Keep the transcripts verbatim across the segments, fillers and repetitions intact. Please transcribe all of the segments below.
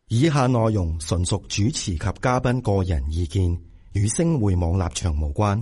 以下內容純屬主持及嘉賓個人意見，與星匯網立場無關。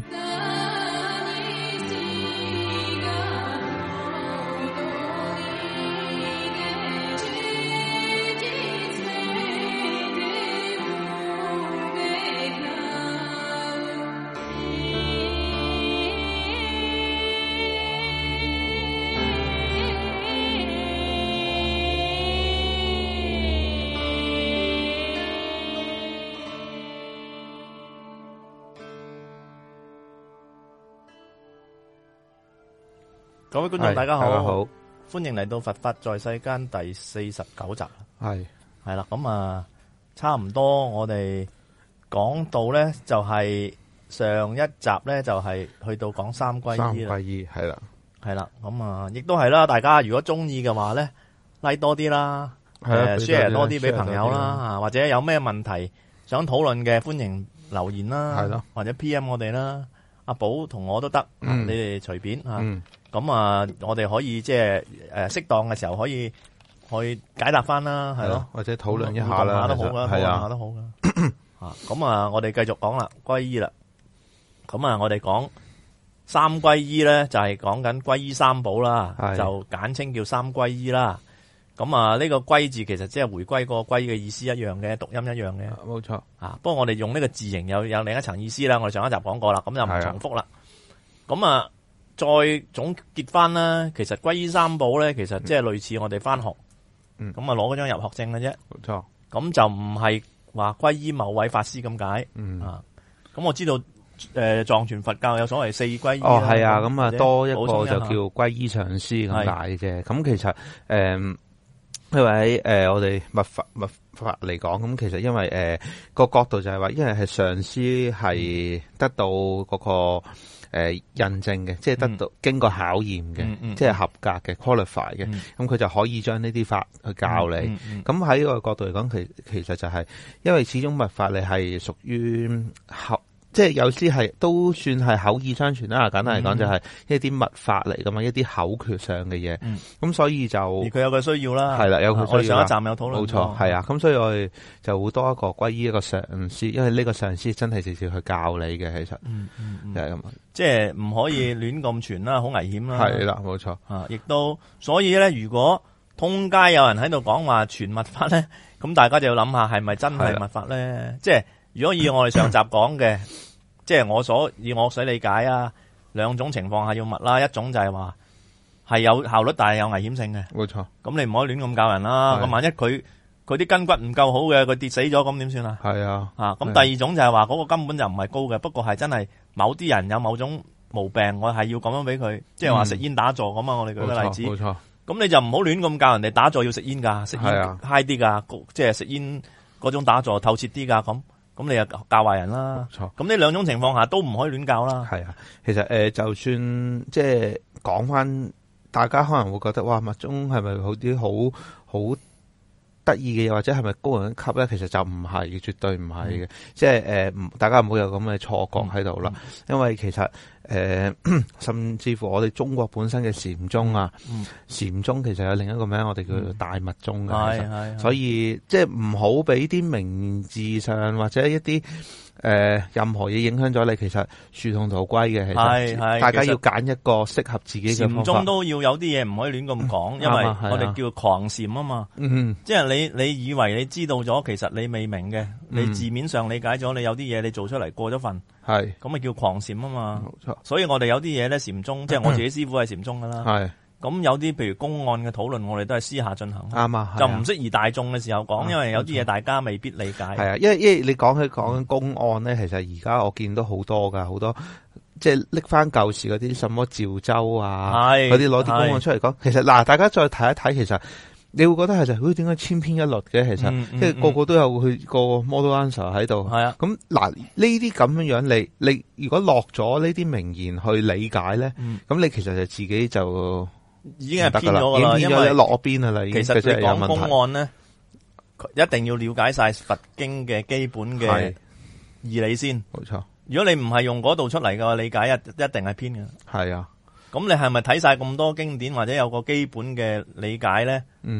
各位觀眾大家好， 大家好， 歡迎嚟到佛法在世間第四十九集。 係係啦，咁啊，差唔多我哋講到咧，就係上一集咧，就係去到講三歸依啦。 三歸依係啦， 係啦，咁啊，亦都係啦。大家如果中意嘅話咧，like 多啲啦，誒 share 多啲俾朋友啦，啊或者有咩問題想討論嘅，歡迎留言啦， 係咯， 或者 P M 我哋啦，阿寶同我都得，你哋隨便吓。咁啊，我哋可以即係誒適當嘅時候可以去解答翻啦，係咯， 或者討論一下啦， 都好噶，討論下都好噶。啊，咁啊，我哋繼續講啦，歸依啦。咁啊，我哋講三歸依咧，就係講緊歸依三寶啦，就簡稱叫三歸依啦。咁啊，呢個歸字其實即係回歸個歸嘅意思一樣嘅，讀音一樣嘅，冇錯。啊，不過我哋用呢個字形有有另一層意思啦。我哋上一集講過啦，咁就唔重複啦。咁啊。再總結翻啦，其實歸依三寶咧，其實即係類似我哋翻學，咁啊攞嗰張入學證嘅啫，冇錯。咁就唔係話歸依某位法師咁解，嗯、啊。咁我知道誒、呃、藏傳佛教有所謂四歸依，哦係啊，咁啊多一個就叫歸依上師咁解啫。咁其實誒，因為喺誒我哋密法密法嚟講，咁其實因為誒、呃那個角度就係話，因為係上師係得到嗰、那個。誒、呃，印證嘅，即係得到、嗯、經過考驗嘅、嗯嗯，即係合格嘅 qualify 嘅，咁、嗯、佢就可以將呢啲法去教你。咁喺呢個角度嚟講，其其實就係、是，因為始終密法你係屬於合。即係有啲係都算係口耳相傳啦，簡單嚟講就係一啲密法嚟噶嘛，一啲口訣上嘅嘢。咁、嗯、所以就而佢有個需要啦，係啦，有佢需要。我哋上一站有討論，冇錯，係啊。咁所以我哋就會多一個歸依一個上師，因為呢個上師真係直接去教你嘅，其實，嗯嗯嗯、就係咁。即係唔可以亂咁傳啦，好危險啦。係啦，冇錯。啊，亦都所以咧，如果通街有人喺度講話傳密法咧，咁大家就要諗下係咪真係密法咧？即係如果以我哋上集講嘅。即係我所以我所理解啊，兩種情況下要密啦，一種就係話係有效率，但係有危險性嘅。冇錯。咁你唔可以亂咁教人啦。咁萬一佢佢啲筋骨唔夠好嘅，佢跌死咗，咁點算啊？係啊。啊，咁第二種就係話嗰個根本就唔係高嘅，不過係真係某啲人有某種毛病，我係要咁樣俾佢，即係話食煙打坐咁啊！我哋舉個例子。冇錯。咁你就唔好亂咁教人哋打坐要食煙噶，食煙嗨啲噶，即係食煙嗰種打坐透徹啲噶咁。咁你又教壞人啦，冇錯。咁呢兩種情況下都唔可以亂教啦。係啊，其實誒、呃，就算即係講翻，大家可能會覺得哇，密宗係咪好啲好好得意嘅嘢，或者係咪高人一級咧？其實就唔係嘅，絕對唔係嘅。即係誒，唔、呃、大家唔好有咁嘅錯覺喺度啦。因為其實誒、呃，甚至乎我哋中國本身嘅禪宗啊，禪、嗯、宗其實有另一個名，我哋叫做大密宗嘅。係、嗯、係，所以即係唔好俾啲名字上或者一啲誒、呃、任何嘢影響咗你。其實殊途同歸嘅，其實大家要揀一個適合自己嘅方法。禪宗都要有啲嘢唔可以亂咁講，因為我哋叫狂禪啊嘛。嗯，即係你你以為你知道咗，其實你未明嘅、嗯，你字面上理解咗，你有啲嘢你做出嚟過咗份。係，咁咪叫狂禪啊嘛，冇錯。所以我哋有啲嘢咧，禪宗即係我自己師傅係禪宗噶啦。係，咁有啲譬如公案嘅討論，我哋都係私下進行。啱啊，就唔適宜大眾嘅時候講，因為有啲嘢大家未必理解。係啊，因為因為你講起講緊公案咧，其實而家我見到好多噶，好多即係拎翻舊時嗰啲什麼趙州啊，嗰啲攞啲公案出嚟講。其實嗱，大家再睇一睇，其實。你會覺得係就，好似點解千篇一律嘅？其實，即係個個都有佢個 model answer 喺度。係啊，咁嗱呢啲咁樣樣，你你如果落咗呢啲名言去理解咧，咁、嗯、你其實就自己就已經係偏咗噶啦，因為落咗邊啊啦。其實你講公案咧，一定要了解晒佛經嘅基本嘅義理先。冇錯。如果你唔係用嗰度出嚟嘅理解，一一定係偏嘅。係啊。咁你係咪睇晒咁多經典或者有個基本嘅理解咧？嗯，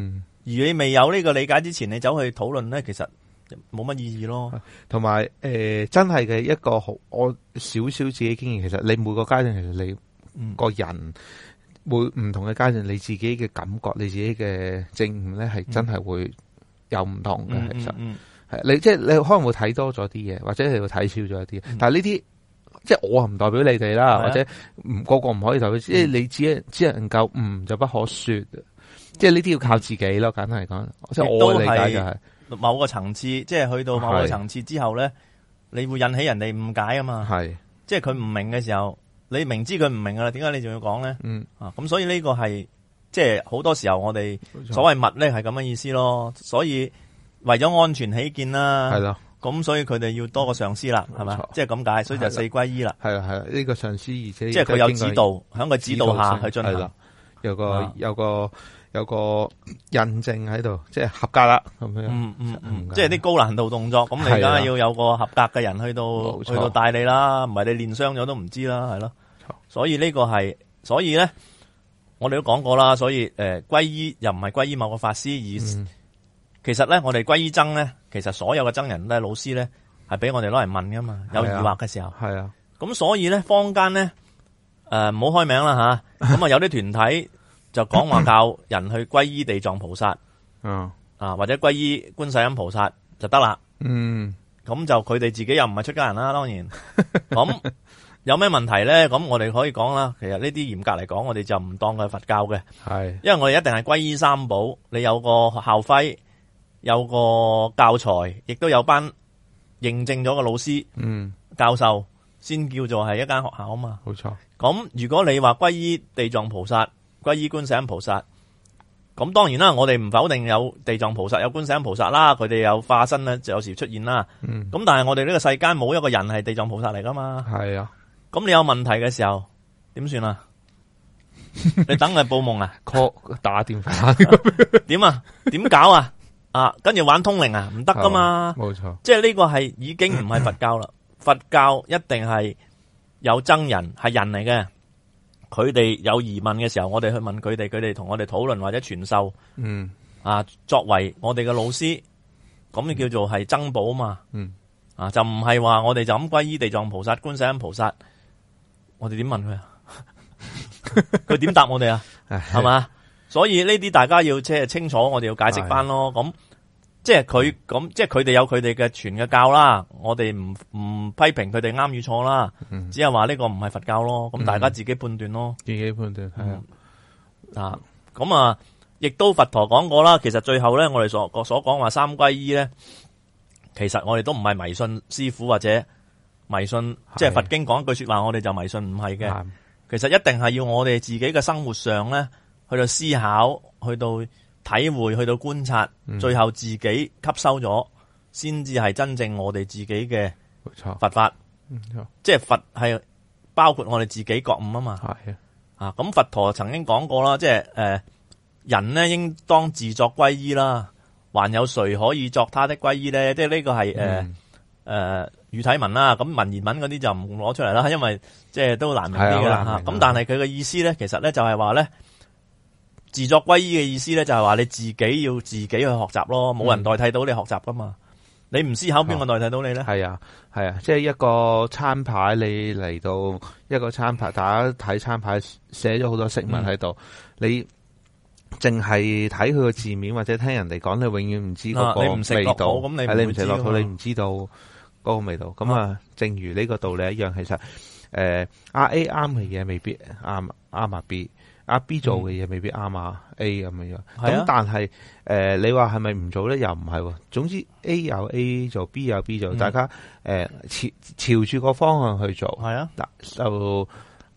你未有呢個理解之前，你走去討論咧，其實冇乜意義咯。 同埋誒，真係嘅一個好，我少少自己經驗，其實你每個階段，其實你個人每唔同嘅階段，你自己嘅感覺，你自己嘅證悟咧，係真係會有唔同嘅。 嗯、 其實係、 嗯嗯、 你即係你可能會睇多咗啲嘢，或者你會睇少咗一啲。嗯、但係呢啲即係我唔代表你哋啦， 啊、 或者唔個個唔可以代表，即係、嗯、你只只能夠唔就不可說。即係呢啲要靠自己咯，簡單嚟講，即係我嘅理解就係、是、 某個層次，即係去到某個層次之後咧，你會引起人哋誤解啊嘛。係，即係佢唔明嘅時候，你明知佢唔明噶啦，點解你仲要講咧？嗯啊，咁所以呢個係即係好多時候我哋所謂密咧係咁嘅意思咯。所以為咗安全起見啦，係咯，咁所以佢哋要多個上司啦，係咪？即係咁解，所以就四歸依啦。係啊係啊，呢、這個上司而且即係佢有指導，喺個指導下去進行，有個有個。有個印證喺度，即係合格啦咁樣。嗯嗯嗯，即係啲高難度動作，咁你梗係要有個合格嘅人去到去到帶你啦，唔係你練傷咗都唔知啦，係咯。所以呢個係，所以咧，我哋都講過啦。所以誒，皈依又唔係皈依某個法師，而、嗯、其實咧，我哋皈依僧咧，其實所有嘅僧人都係老師咧，係俾我哋攞嚟問噶嘛。有疑惑嘅時候，係啊。咁所以咧，坊間咧，誒唔好開名啦吓。咁啊，有啲團體。就講話教人去皈依地藏菩薩，嗯啊或者皈依觀世音菩薩就得啦，嗯，咁就佢哋自己又唔係出家人啦，當然，咁有咩問題咧？咁我哋可以講啦。其實呢啲嚴格嚟講，我哋就唔當佢係佛教嘅，係，因為我哋一定係皈依三寶，你有個校徽，有個教材，亦都有班認證咗嘅老師，嗯，教授先叫做係一間學校啊嘛，冇錯。咁如果你話皈依地藏菩薩，皈依觀世音菩薩，咁當然啦，我哋唔否定有地藏菩薩、有觀世音菩薩啦，佢哋有化身咧，就有時出現啦。嗯，咁但係我哋呢個世間冇一個人係地藏菩薩嚟噶嘛。係啊，咁你有問題嘅時候點算啊？你等佢報夢啊 ？call 打電話點啊？點搞啊？啊，跟住玩通靈啊？唔得噶嘛。冇錯，即係呢個係已經唔係佛教啦。佛教一定係有僧人，係人嚟嘅。佢哋有疑問嘅時候，我哋去問佢哋，佢哋同我哋討論或者傳授。嗯，啊，作為我哋嘅老師，咁你叫做係僧寶嘛。嗯，啊，就唔係話我哋就咁皈依地藏菩薩、觀世音菩薩，我哋點問佢啊？佢點答我哋啊？係嘛？所以呢啲大家要即係清楚，我哋要解釋翻咯。咁即係佢咁，即係佢哋有佢哋嘅傳嘅教啦。我哋唔唔批評佢哋啱與錯啦，嗯、只係話呢個唔係佛教咯。咁、嗯、大家自己判斷咯，自己判斷係啊。啊，咁啊，亦都佛陀講過啦。其實最後咧，我哋所所講話三皈依咧，其實我哋都唔係迷信師傅或者迷信，即係佛經講一句說話，我哋就迷信，唔係嘅。其實一定係要我哋自己嘅生活上咧，去到思考，去到體會，去到觀察，嗯、最後自己吸收咗，先至係真正我哋自己嘅佛法。嗯、即係佛係包括我哋自己覺悟啊嘛。係啊，咁佛陀曾經講過啦，即係誒、呃，人呢應當自作皈依啦，還有誰可以作他的皈依咧？即係呢個係誒誒語體文啦，咁文言文嗰啲就唔攞出嚟啦，因為即係都難明啲噶啦吓。咁但係佢嘅意思咧，其實咧就係話咧。自作皈依嘅意思咧，就係話你自己要自己去學習咯，冇人代替到你學習噶嘛。你唔思考，邊個代替到你咧？係啊，係啊，即係一個餐牌，你嚟到一個餐牌，大家睇餐牌寫咗好多食物喺度，嗯、你淨係睇佢個字面或者聽人哋講，你永遠唔知嗰個味道。你唔食落肚，咁你唔食落肚，你唔知道嗰個味道。咁啊，正如呢個道理一樣，其實誒，阿 A 啱嘅嘢未必啱，啱啊 B。阿 B 做嘅嘢未必啱啊 A 咁樣樣，咁、啊、但係誒、呃、你話係咪唔做咧？又唔係，總之 A 有 A 做 ，B 有 B 做，嗯、大家誒、呃、朝朝住個方向去做。係啊，嗱就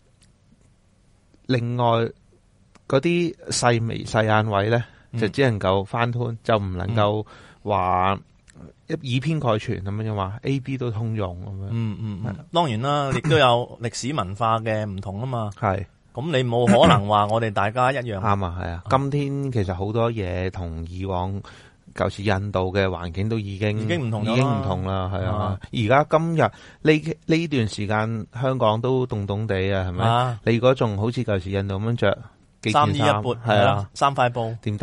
另外嗰啲細微細眼位咧，就只能夠翻吞，就唔能夠話一以偏概全咁樣話 A、B 都通用咁樣。嗯嗯，嗯當然啦，亦都有歷史文化嘅唔同啊嘛。係。咁你冇可能話我哋大家一樣。啱啊，係啊。今天其實好多嘢同以往舊時印度嘅環境都已經已經唔同，已經唔同啦，係啊。而家今日呢呢段時間香港都凍凍地啊，係咪？你如果仲好似舊時印度咁樣着幾件衫，三衣一缽，係啊，三塊布，點得咧？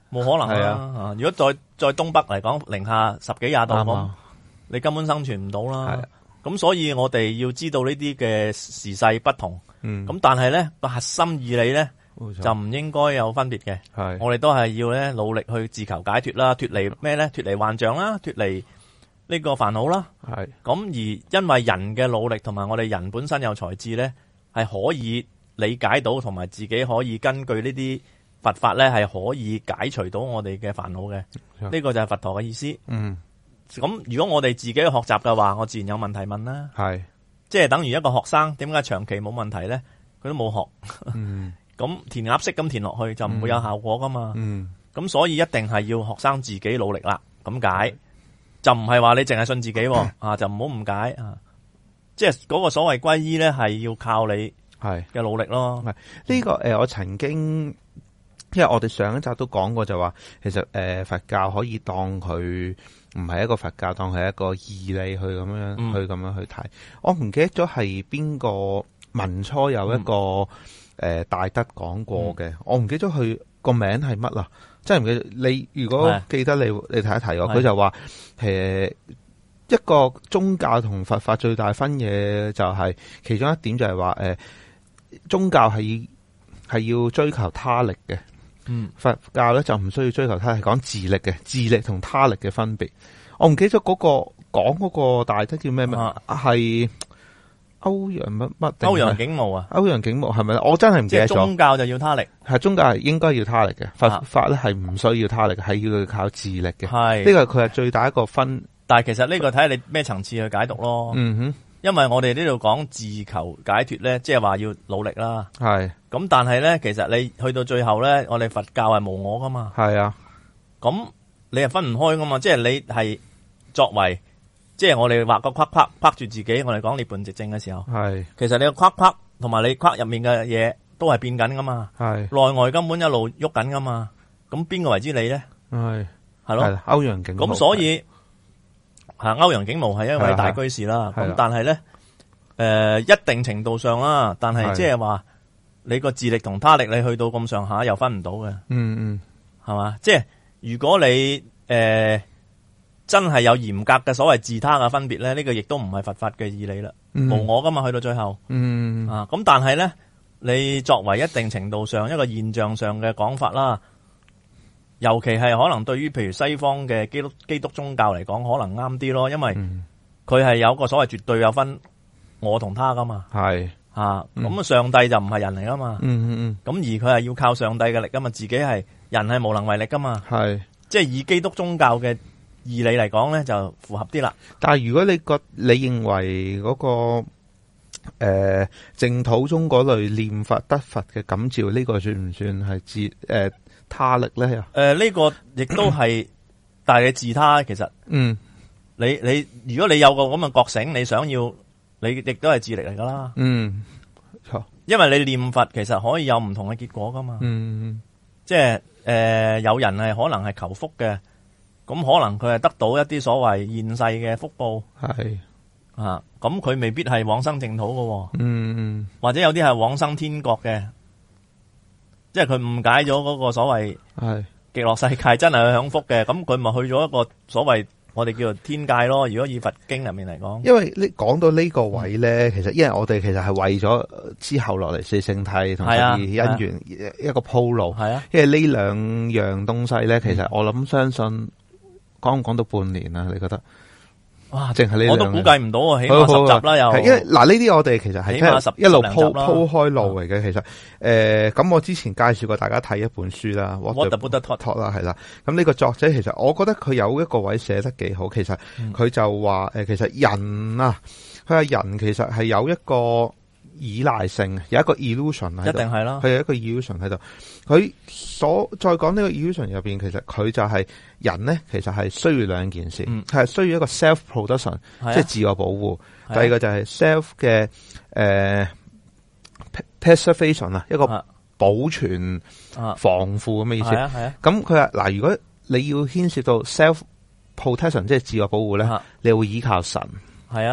冇可能啦。啊，如果再再東北嚟講，零下十幾廿度咁，你根本生存唔到啦。咁所以我哋要知道呢啲嘅時勢不同。嗯。咁但係咧個核心義理咧就唔應該有分別嘅。係。我哋都係要咧努力去自求解脫啦，脫離咩咧？脫離幻象啦，脫離呢個煩惱啦。係。咁而因為人嘅努力同埋我哋人本身有才智咧，係可以理解到同埋自己可以根據呢啲佛法咧係可以解除到我哋嘅煩惱嘅。呢、這個就係佛陀嘅意思。嗯。咁如果我哋自己去學習嘅話，我自然有問題問啦。係，即係等於一個學生點解長期冇問題咧？佢都冇學。嗯。咁填鴨式咁填落去就唔會有效果噶嘛。嗯。咁所以一定係要學生自己努力啦。咁解，就唔係話你淨係信自己啊，就唔好誤解啊。即係嗰個所謂皈依咧，係要靠你係嘅努力咯。係呢個誒，我曾經因為我哋上一集都講過，就話其實誒佛教可以當佢。唔係一個佛教，當係一個義理去咁樣、嗯、去咁樣去睇。我唔記得咗係邊個民初有一個誒、嗯呃、大德講過嘅、嗯，我唔記得咗佢個名係乜啦，真係唔記得。你如果記得你你提一提我，佢就話誒一個宗教同佛法最大分野就係、是、其中一點就係話誒宗教係係要追求他力嘅。嗯，佛教咧就唔需要追求他，係講自力嘅，自力同他力嘅分別。我唔記得咗嗰個講嗰個大德叫咩咩，係歐陽乜乜？ 歐陽竟無啊？ 歐陽竟無係咪？我真係唔記得咗。 即係宗教就要他力， 係宗教係應該要他力嘅，佛法咧係唔需要他力嘅，係要佢靠自力嘅。係呢個佢係最大一個分。 但係其實呢個睇下你咩層次去解讀咯。嗯哼。因為我哋呢度講自求解脫咧，即係話要努力啦。係咁，但係咧，其實你去到最後咧，我哋佛教係無我噶嘛。係啊，咁你係分唔開噶嘛？即係你係作為，即係我哋畫個框框框住自己，我哋講涅槃寂靜嘅時候，係其實你個框框同埋你框入面嘅嘢都係變緊噶嘛。係內外根本一路喐緊噶嘛。咁邊個為之你咧？係係咯， 歐陽竟無。 咁所以。吓，歐陽竟無係一位大居士啦，咁但係咧，誒、呃，一定程度上啦，但係即係話你個自力同他力，你去到咁上下又分唔到嘅，嗯嗯，係嘛？即係如果你誒、呃、真係有嚴格嘅所謂自他嘅分別咧，呢、這個亦都唔係佛法嘅義理啦，嗯、無我噶嘛，去到最後，嗯啊，咁但係咧，你作為一定程度上一個現象上嘅講法啦。尤其係可能對於譬如西方嘅基督基督宗教嚟講，可能啱啲咯，因為佢係有個所謂絕對有分我同他噶嘛，係啊，咁、嗯、啊上帝就唔係人嚟噶嘛，嗯嗯嗯，咁而佢係要靠上帝嘅力噶嘛，自己係人係無能為力噶嘛，係即係以基督宗教嘅義理嚟講咧，就符合啲啦。 但係如果你覺你認為嗰、那個誒淨、呃、土中嗰類念佛得佛嘅感召，呢、這個算唔算係自誒？呃他力咧，誒、 呃，呢、這個亦都係，但係自他其實，嗯，你你如果你有個咁嘅覺醒，你想要，你亦都係自力嚟噶啦，嗯，錯，因為你念佛其實可以有唔同嘅結果噶嘛，嗯，即係誒、呃，有人係可能係求福嘅，咁可能佢係得到一啲所謂現世嘅福報，係啊，咁佢未必係往生淨土噶，嗯嗯，或者有啲係往生天國嘅。即係佢誤解咗嗰個所謂係極樂世界真係去享福嘅，咁佢咪去咗一個所謂我哋叫做天界咯。如果以佛經入面嚟講， 因為你講到呢個位咧，其實因為我哋其實係為咗之後落嚟四聖諦同十二因緣一個鋪路，係啊。因為呢兩樣東西咧，其實我諗相信講唔講到半年啊？你覺得？ 哇！淨係呢，我都估計唔到啊，起碼十集啦，又因為嗱呢啲我哋其實係起碼十一路鋪鋪開路嚟嘅。其實誒，咁、呃、我之前介紹過大家睇一本書啦 ，What the Buddha Taught 啦，係啦。咁呢個作者其實我覺得佢有一個位寫得幾好。其實佢就話誒、呃，其實人啊，佢話人其實係有一個依賴性，有一個 illusion 喺度， 一定係啦。 佢有一個 illusion 喺度。佢所再講呢個 illusion 入邊，其實佢就係人咧，其實係需要兩件事，係、嗯、需要一個 self protection，即係自我保護。第二個就係 self 嘅誒、呃、preservation 啊，一個保存、啊、防護咁嘅意思。咁佢話嗱，如果你要牽涉到 self protection，即係自我保護咧、啊，你會依靠神。係啊。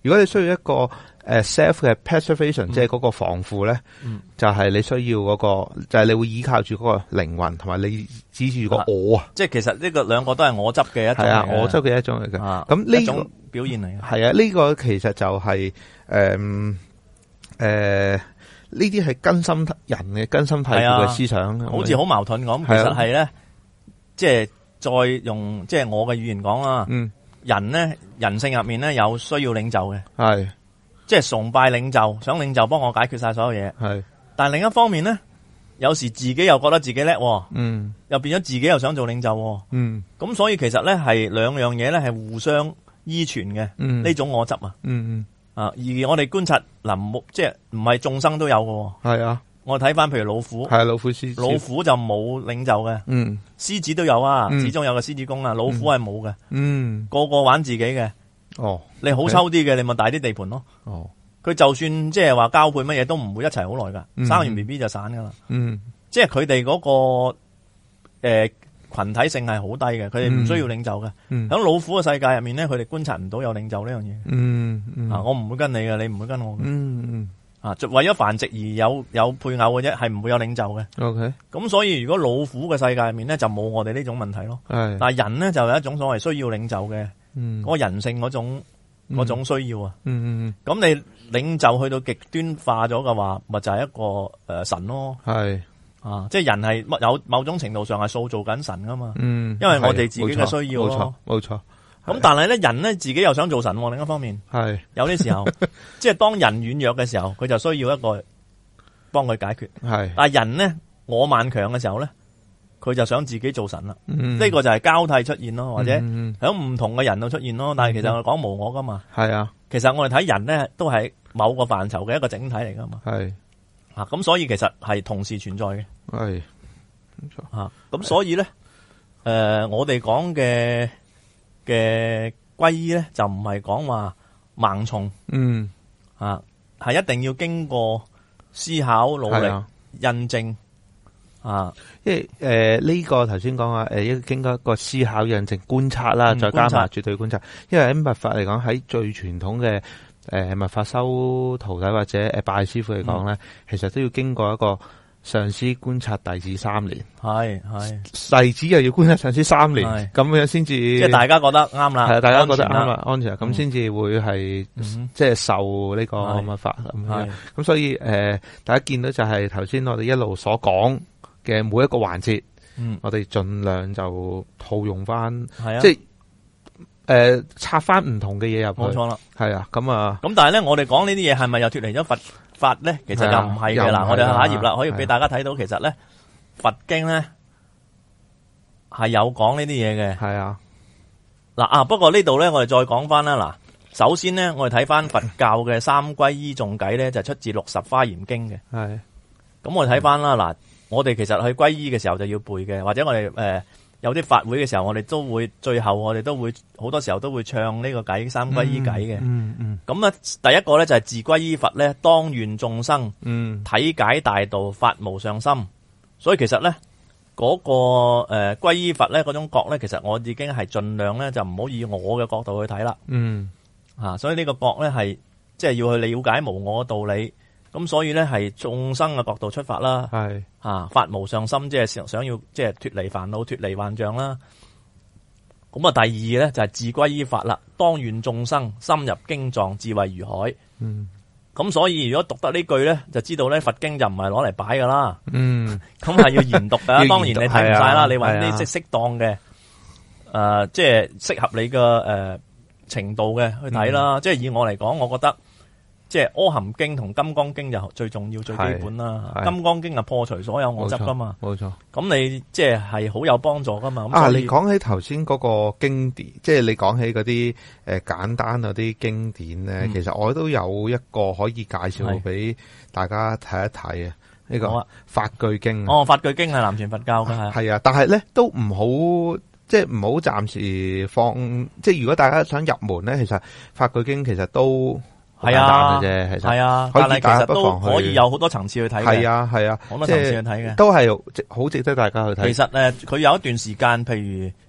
如果你需要一個誒 self 嘅 preservation，即係嗰個防護咧，就係你需要嗰個，就係你會依靠住嗰個靈魂，同埋你指住個我啊。 即係其實呢個兩個都係我執嘅一種嚟嘅。係啊， 我執嘅一種嚟嘅。 啊， 咁呢種表現嚟嘅。 係啊，呢個其實就係誒誒。呢啲係根深人嘅根深蒂固嘅思想， 好似好矛盾咁。其實係咧，即係再用即係我嘅語言講啦。嗯，人咧人性入面咧有需要領袖嘅，係即係崇拜領袖，想領袖幫我解決晒所有嘢。係，但係另一方面咧，有時自己又覺得自己叻，嗯，又變咗自己又想做領袖，嗯，咁所以其實咧係兩樣嘢咧係互相依存嘅。嗯，呢種我執啊，嗯嗯。啊！而我哋觀察林即係唔係眾生都有嘅，係啊。我睇翻譬如老虎，係老虎獅，老虎就冇領袖嘅，嗯。獅子都有啊，嗯、始終有個獅子公啊。老虎係冇嘅，嗯。個個玩自己嘅，哦。你好抽啲嘅，你咪大啲地盤咯，哦。佢就算即係話交配乜嘢都唔會一齊好耐噶，嗯、生完 B B 就散噶啦，嗯。即係佢哋嗰個誒。呃群體性係好低嘅，佢哋唔需要領袖嘅。喺、嗯、老虎嘅世界入面咧，佢哋觀察唔到有領袖呢樣嘢。嗯嗯，啊，我唔會跟你嘅，你唔會跟我嘅。嗯嗯，啊，為咗繁殖而有有配偶嘅啫，係唔會有領袖嘅。OK。咁所以如果老虎嘅世界入面咧，就冇我哋呢種問題咯。係。但係人咧就有一種所謂需要領袖嘅，嗯，嗰個人性嗰種嗰種需要啊。嗯嗯嗯。咁你領袖去到極端化咗嘅話，咪就係、是、一個誒、呃、神咯。係。啊，即係人係有某種程度上係塑造緊神噶嘛，嗯，因為我哋自己嘅需要咯，冇錯，冇錯。咁但係咧，人咧自己又想做神，另一方面係有啲時候，即係當人軟弱嘅時候，佢就需要一個幫佢解決，係。但係人咧，我萬強嘅時候咧，佢就想自己做神啦，呢、嗯這個就係交替出現咯，或者喺唔同嘅人度出現咯。但係其實我講無我噶嘛，係啊。其實我哋睇人咧，都係某個範疇嘅一個整體嚟噶嘛，係。啊，咁所以其實係同時存在嘅，係冇錯啊。咁所以咧，誒、呃，我哋講嘅嘅皈依咧，就唔係講話盲從，嗯，啊，係一定要經過思考、努力、啊、印證，啊， 因為誒呢個頭先講啊，誒，一經過一個思考、印證、觀察啦，再加埋絕對觀察。因為喺密法嚟講，喺最傳統嘅。誒，密法修徒弟或者誒拜師傅嚟講咧，其實都要經過一個上師觀察弟子三年，係係弟子又要觀察上師三年，咁樣先至即係大家覺得啱啦， 係大家覺得啱啦，安全咁先至會係即係受呢個密法咁樣。咁所以誒，大家見到就係頭先我哋一路所講嘅每一個環節，嗯，我哋盡量就套用翻，係啊，即係。誒、呃，插翻唔同嘅嘢入去，冇錯啦，係啊，咁啊， 咁但係咧，我哋講呢啲嘢係咪又脫離咗佛法咧？其實又唔係嘅啦，我哋下一頁啦，可以俾大家睇到，其實咧佛經咧係有講呢啲嘢嘅，係啊，嗱啊，不過呢度咧，我哋再講翻啦，嗱，首先咧，我哋睇翻佛教嘅三歸依頌偈咧，就出自六十華嚴經嘅，係，咁我哋睇翻啦，嗱，我哋其實去歸依嘅時候就要背嘅，或者我哋誒。呃有啲法會嘅時候，我哋都會最後我哋都會好多時候都會唱呢個偈三歸依偈嘅。嗯嗯。咁啊，第一個咧就係自歸依佛咧，當願眾生嗯體解大道，發無上心。所以其實咧嗰、那個誒歸依佛咧嗰種覺咧，其實我已經係盡量咧就唔好以我嘅角度去睇啦。嗯。啊，所以呢個覺咧係即係要去了解無我嘅道理。咁所以咧係眾生嘅角度出發啦，係啊發無上心，即係想想要即係脫離煩惱、脫離幻象啦。咁啊，第二咧就係自歸依法啦，當願眾生深入經藏，智慧如海。嗯，咁所以如果讀得呢句咧，就知道咧佛經就唔係攞嚟擺噶啦。嗯，咁係要研讀噶。當然你睇唔晒啦，你揾啲即係適當嘅，誒，即係適合你嘅誒程度嘅去睇啦。即係以我嚟講，我覺得。即係《阿含經》同《金剛經》就最重要、最基本啦。《金剛經》啊破除所有我執噶嘛，冇錯。咁你即係係好有幫助噶嘛。 啊，你講起頭先嗰個經典，即係你講起嗰啲誒簡單嗰啲經典咧，嗯、其實我都有一個可以介紹俾大家睇一睇啊。呢個《法句經》 哦，《法句經》係南傳佛教嘅係。 係啊，但係咧都唔好，即係唔好暫時放。即係如果大家想入門咧，其實《法句經》其實都。係啊，係啊，但係其實都可以有好多層次去睇嘅。係啊，係啊，好多層次去睇嘅，都係好值得大家去睇。 其實誒，佢有一段時間，譬如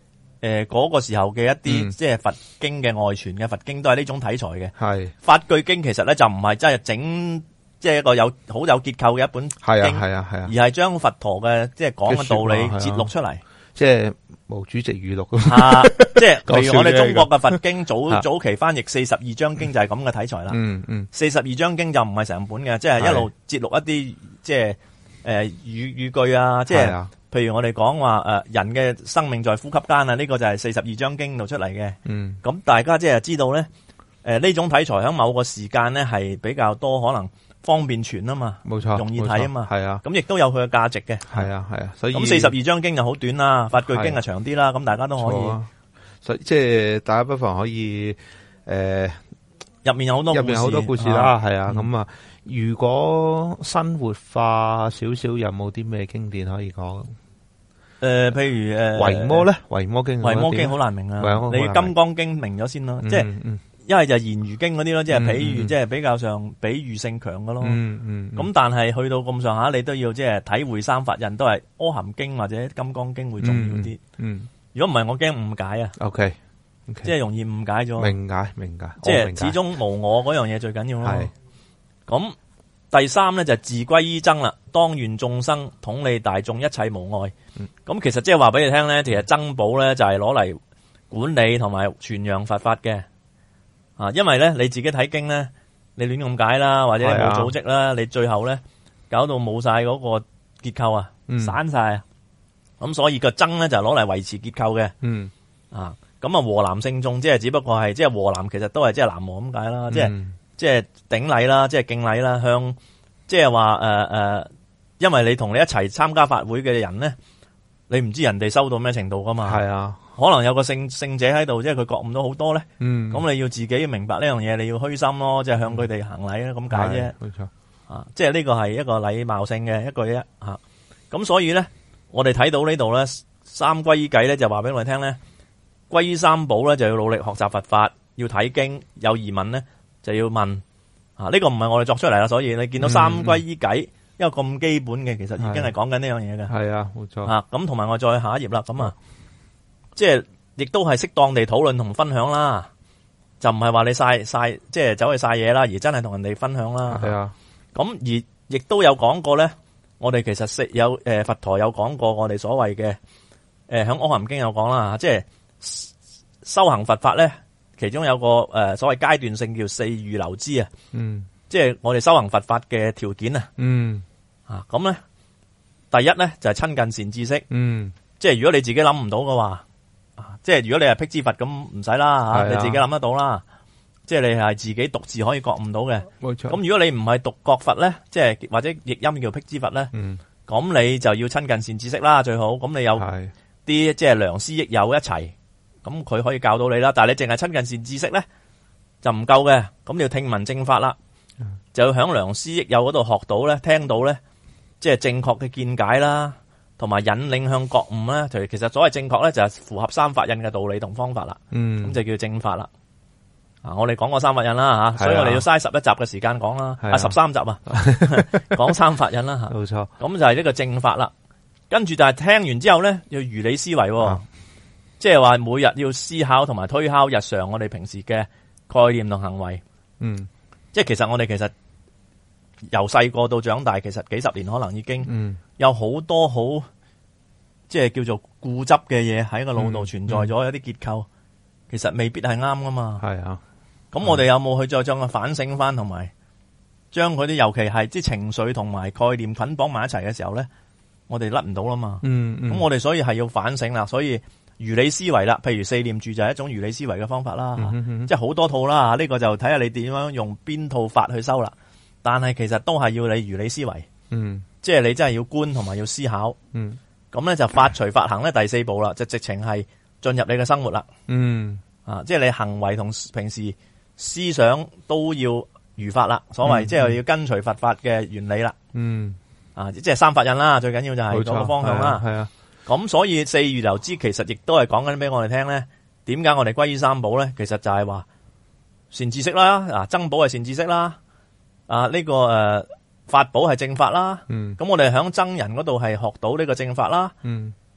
誒嗰個時候嘅一啲、 嗯、 即係佛經嘅外傳嘅佛經都係呢種題材嘅。 係法句經其實咧就唔係真係整即係一個有好有結構嘅一本經， 係啊係啊係啊， 而係將佛陀嘅即係講嘅道理節錄出嚟， 即係毛主席語錄咁。 啊，即係譬如我哋中國嘅佛經早早期翻譯四十二章經就係咁嘅題材啦。 嗯嗯， 四十二章經就唔係成本嘅，即係一路節錄一啲即係誒語語句啊，即係譬如我哋講話誒人嘅生命在呼吸間啊，呢個就係四十二章經度出嚟嘅。嗯，咁大家即係知道咧，誒呢種題材喺某個時間咧係比較多，可能方便傳啊嘛， 冇錯， 容易睇啊嘛， 係啊， 咁亦都有佢嘅價值嘅。 係啊係啊，所以咁四十二章經就好短啦，法句經就長啲啦，咁大家都可以。 所以即係大家不妨可以誒入面有好多入面有好多故事啦，係啊，咁啊，如果生活化少少，有冇啲咩經典可以講？誒， 譬如誒維摩咧，維摩經， 維摩經好難明啊，你金剛經明咗先咯，即係一係就言語經嗰啲咯，即係譬喻，即係比較上比喻性強嘅咯。嗯嗯。咁但係去到咁上下，你都要即係體會三法印，都係阿含經或者金剛經會重要啲。嗯。如果唔係，我驚誤解啊。 OK。 即係容易誤解咗。明解，明解。 即係始終無我嗰樣嘢最緊要咯。係。咁第三咧就係自歸依僧啦，當願眾生統理大眾，一切無礙。咁其實即係話俾你聽咧，其實僧寶咧就係攞嚟管理同埋傳揚佛法嘅。啊，因為咧你自己睇經咧，你亂咁解啦，或者冇組織啦，你最後咧搞到冇晒嗰個結構啊，散晒啊。咁所以個僧咧就攞嚟維持結構嘅。嗯。啊，咁啊和南聖眾即係只不過係即係和南，其實都係即係南無咁解啦，即係即係頂禮啦，即係敬禮啦，向即係話誒誒，因為你同你一齊參加法會嘅人咧，你唔知人哋收到咩程度噶嘛。係啊。可能有個聖聖者喺度，即係佢覺悟到好多咧。嗯，咁你要自己明白呢樣嘢，你要虛心咯，即係向佢哋行禮啦，咁解啫。冇錯，啊，即係呢個係一個禮貌性嘅一句啫。吓，咁所以咧，我哋睇到呢度咧，三歸依偈咧就話俾我哋聽咧，歸依三寶咧就要努力學習佛法，要睇經，有疑問咧就要問。啊，呢個唔係我哋作出嚟啦，所以你見到三歸依偈一個咁基本嘅，其實已經係講緊呢樣嘢嘅。係啊，冇錯。啊，咁同埋我再下一頁啦，咁啊。即係亦都係適當地討論同分享啦，就唔係話你晒晒即係走去晒嘢啦，而真係同人哋分享啦。係啊，咁而亦都有講過咧，我哋其實有誒佛陀有講過我哋所謂嘅誒響阿含經有講啦，即係修行佛法咧，其中有個誒所謂階段性叫四預流支啊。嗯，即係我哋修行佛法嘅條件啊。嗯，啊咁咧，第一咧就係親近善知識。嗯，即係如果你自己諗唔到嘅話。即係如果你係辟支佛咁唔使啦吓，你自己諗得到啦。即係你係自己獨自可以覺悟到嘅。冇錯。咁如果你唔係獨覺佛咧，即係或者譯音叫辟支佛咧，咁、嗯、你就要親近善知識啦，最好。咁你有啲即係良師益友一齊，咁佢可以教到你啦。但係你淨係親近善知識咧，就唔夠嘅。咁你要聽聞正法啦，嗯、就要響良師益友嗰度學到咧，聽到咧，即係正確嘅見解啦。同埋引領向覺悟咧，其實所謂正確咧就係符合三法印嘅道理同方法啦。嗯，咁就叫正法啦。啊，我哋講過三法印啦吓，所以我哋要嘥十一集嘅時間講啦，啊十三集啊，講三法印啦吓。冇錯。咁就係呢個正法啦。跟住就係聽完之後咧，要如理思維，即係話每日要思考同埋推敲日常我哋平時嘅概念同行為。嗯，即係其實我哋其實。由細個到長大，其實幾十年可能已經有好多好即係叫做固執嘅嘢喺個腦度存在咗，有啲結構其實未必係啱噶嘛。係啊，咁我哋有冇去再將佢反省翻，同埋將佢啲尤其係即係情緒同埋概念捆綁埋一齊嘅時候咧，我哋甩唔到啦嘛。嗯，咁我哋所以係要反省啦，所以如理思維啦，譬如四念住就係一種如理思維嘅方法啦。嗯嗯嗯、即係好多套啦，呢、這個就睇下你點樣用邊套法去修啦。但係其實都係要你如理思維，嗯，即係你真係要觀同埋要思考，嗯，咁咧就法隨法行咧第四步啦，就直情係進入你嘅生活啦，嗯，啊，即係你行為同平時思想都要如法啦，所謂、嗯、即係要跟隨佛法嘅原理啦，嗯，啊，即係三法印啦，最緊要就係嗰個方向啦，係啊，咁所以四預流支其實亦都係講緊俾我哋聽咧，點解我哋歸依三寶咧？其實就係話善知識啦，啊，僧寶係善知識啦。啊！呢、這個誒、呃、法寶係正法啦，咁、嗯、我哋響僧人嗰度係學到呢個正法啦，咁、嗯、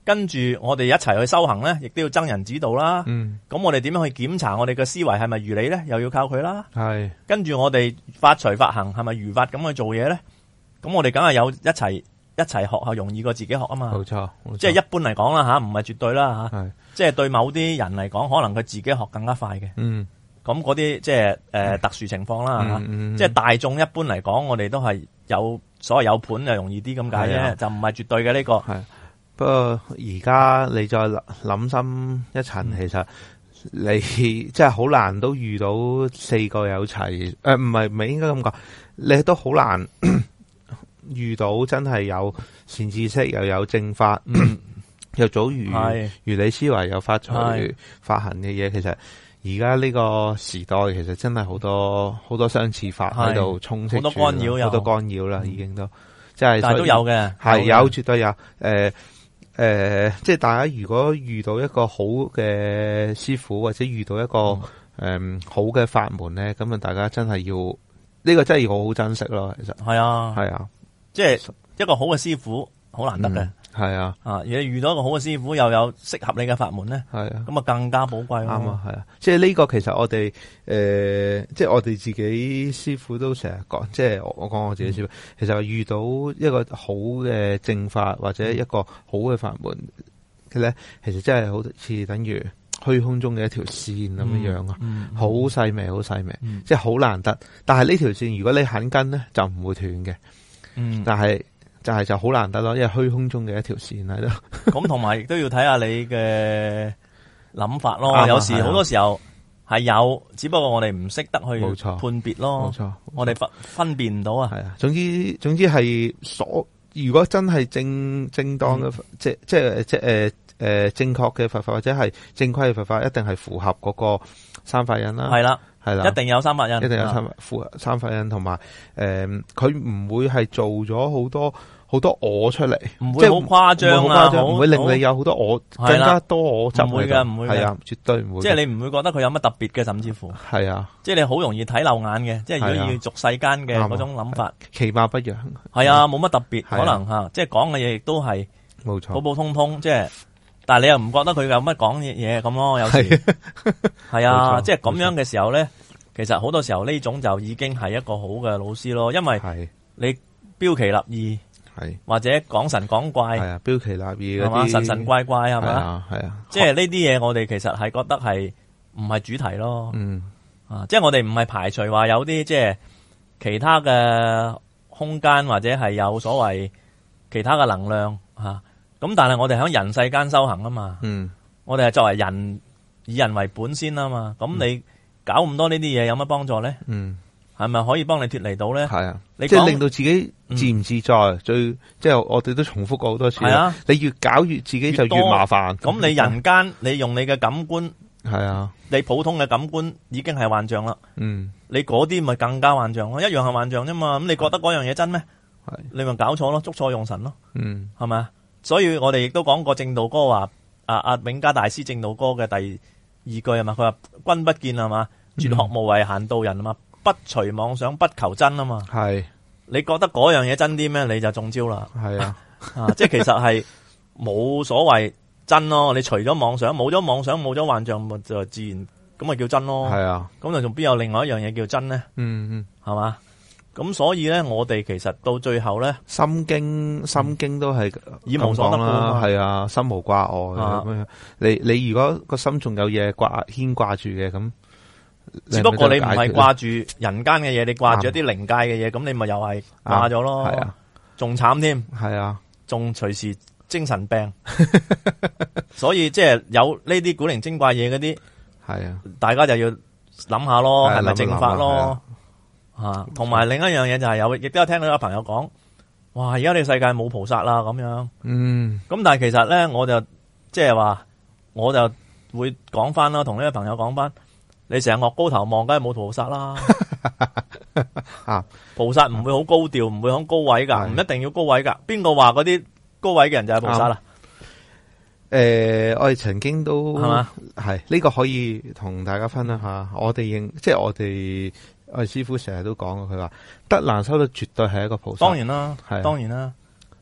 跟住我哋一齊去修行咧，亦都要僧人指導啦。 嗯， 咁我哋點樣去檢查我哋嘅思維係咪如理咧？又要靠佢啦。 係。 跟住我哋法隨法行係咪如法咁去做嘢咧？咁我哋梗係有一齊一齊學係容易過自己學啊嘛。 冇錯， 即係一般嚟講啦吓，唔係絕對啦吓。 係。 即係對某啲人嚟講，可能佢自己學更加快嘅。 嗯。 咁嗰啲即係誒、呃、特殊情況啦吓。嗯嗯、即係大眾一般嚟講，我哋都係有所謂有盤就容易啲咁解啫，就唔係絕對嘅呢、這個。係。 不過而家你再諗深一層，其實你即係好難都遇到四個有齊，誒唔係唔係應該咁講，你都好難遇到真係有善知識又有正法，嗯、又早如如理思維又發隨發行嘅嘢。其實而家呢個時代其實真係好多好多相似法喺度充斥住，好多干擾，好多干擾啦，已經都即係，但係都有嘅，係有，有絕對有誒。呃誒、呃，即係大家如果遇到一個好嘅師傅，或者遇到一個誒、嗯呃、好嘅法門咧，咁啊，大家真係要呢、這個真係要好好珍惜咯。其實係啊，係啊，即係一個好嘅師傅好難得嘅，係、嗯、啊，啊，而你遇到一個好嘅師傅，又有適合你嘅法門咧，係啊，咁啊更加寶貴咯。啱啊，係啊，即係呢個其實我哋誒、呃，即係我哋自己師傅都成日講，即係我講我自己師傅、嗯，其實遇到一個好嘅正法或者一個好嘅法門嘅咧，其實真係好似等於虛空中嘅一條線咁樣樣啊，好、嗯、細、嗯、微，好細微，嗯、即係好難得。但係呢條線如果你肯跟咧，就唔會斷嘅。嗯，但係。就係就好難得咯，因為虛空中嘅一條線喺度。咁同埋亦都要睇下你嘅諗法咯。有時好多時候係有，只不過我哋唔識得去判別咯。冇錯，我哋分分辨唔到啊。係啊，總之總之係所，如果真係正正當嘅、嗯，即即即誒誒正確嘅佛法或者係正規嘅佛法，一定係符合嗰個三法印啦。係啦。係啦，一定有三法印，一定有三符合三法印，同埋誒，佢、呃、唔會係做咗好多好多我出嚟，唔會好誇張啊，唔會令你有好多我更加多我執，唔會嘅，唔會嘅，係啊，絕對唔會。即係你唔會覺得佢有乜特別嘅，甚至乎係啊，即係你好容易睇漏眼嘅。即係如果要俗世間嘅嗰種諗法，其貌不揚，係啊，冇乜特別，可能吓，即係講嘅嘢亦都係冇錯，普普通通，即係。但係你又唔覺得佢有乜講嘢嘢咁咯？有時係啊，即係咁樣嘅時候咧，其實好多時候呢種就已經係一個好嘅老師咯，因為你標奇立異，係或者講神講怪，係啊，標奇立異係嘛，神神怪怪係咪啊？係啊，即係呢啲嘢我哋其實係覺得係唔係主題咯，嗯啊，即係我哋唔係排除話有啲即係其他嘅空間或者係有所謂其他嘅能量吓。咁但係我哋喺人世間修行啊嘛，嗯，我哋係作為人以人為本先啊嘛，咁你搞咁多呢啲嘢有乜幫助咧？嗯，係咪可以幫你脫離到咧？係啊，你即係令到自己自唔自在，嗯、最即係我哋都重複過好多次。係啊，你越搞越自己就越麻煩。咁你人間你用你嘅感官，係啊，你普通嘅感官已經係幻象啦。嗯，你嗰啲咪更加幻象咯，一樣係幻象啫嘛。咁你覺得嗰樣嘢真咩？係你咪搞錯咯，捉錯用神咯。嗯，係咪啊？所以我哋亦都講過正道歌話，阿阿永嘉大師正道歌嘅第二句係嘛，佢話君不見係嘛，絕學無為閒道人啊嘛，不隨妄想不求真啊嘛。係，你覺得嗰樣嘢真啲咩？你就中招啦。係啊，啊即係其實係冇所謂真咯。你除咗妄想，冇咗妄想，冇咗幻象，就自然咁咪叫真咯。係啊，咁就仲邊有另外一樣嘢叫真咧？嗯嗯，係嘛？咁所以咧，我哋其實到最後咧，心經心經都係以無所得啦，係啊，心無掛礙咁樣。你你如果個心仲有嘢掛牽掛住嘅，咁只不過你唔係掛住人間嘅嘢，你掛住一啲靈界嘅嘢，咁你咪又係掛咗咯。係啊，仲慘添。係啊，仲隨時精神病。所以即係有呢啲古靈精怪嘢嗰啲，係啊，大家就要諗下咯，係咪正法咯？啊，同埋另一樣嘢就係有，亦都有聽到有朋友講，哇！而家呢個世界冇菩薩啦咁樣。嗯。咁但係其實咧，我就即係話，我就會講翻啦，同呢個朋友講翻，你成日惡高頭望，梗係冇菩薩啦。啊，菩薩唔會好高調，唔會好高位噶，唔一定要高位噶。邊個話嗰啲高位嘅人就係菩薩啦？誒、呃，我哋曾經都係嘛，係呢、這個可以同大家分享下。我哋認，即係我哋。我哋師父成日都講，佢話德蘭修得絕對係一個菩薩。當然啦，係當然啦。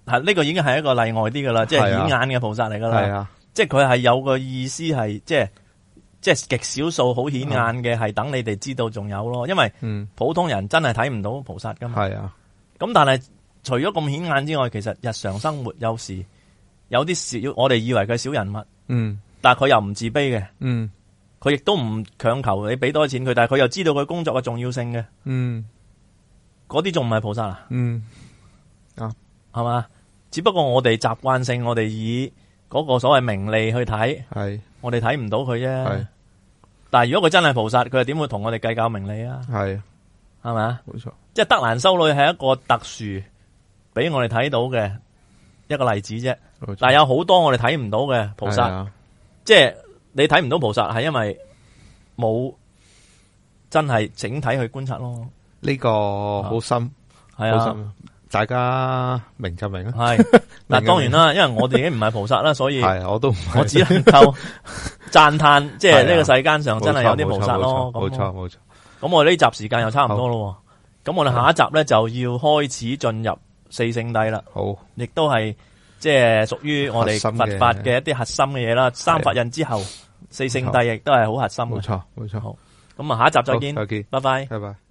係呢個已經係一個例外啲噶啦，即係顯眼嘅菩薩嚟噶啦。係啊，即係佢係有個意思係，即係即係極少數好顯眼嘅，係等你哋知道仲有咯。因為普通人真係睇唔到菩薩噶嘛。係啊，咁但係除咗咁顯眼之外，其實日常生活有時有啲小，我哋以為佢係小人物，嗯，但係佢又唔自卑嘅，嗯，佢亦都唔強求你俾多錢佢，但係佢又知道佢工作嘅重要性嘅，嗯，嗰啲仲唔係菩薩啊？嗯。啊，係嘛？只不過我哋習慣性，我哋以嗰個所謂名利去睇，係我哋睇唔到佢啫。係，但係如果佢真係菩薩，佢又點會同我哋計較名利啊？係，係咪啊？冇錯，即係德蘭修女係一個特殊俾我哋睇到嘅一個例子啫。但係有好多我哋睇唔到嘅菩薩，即係你睇唔到菩薩係因為冇真係整體去觀察咯。呢個好深，係啊。大家明就明啦。係嗱，當然啦，因為我哋已經唔係菩薩啦，所以係我都唔係，我只能夠讚嘆，即係呢個世間上真係有啲菩薩咯。冇錯冇錯。咁我哋呢集時間又差唔多咯。咁我哋下一集咧就要開始進入四聖諦啦。好，亦都係即係屬於我哋佛法嘅一啲核心嘅嘢啦。三法印之後，四聖諦亦都係好核心。冇錯冇錯。好，咁啊，下一集再見。再見，拜拜，拜拜。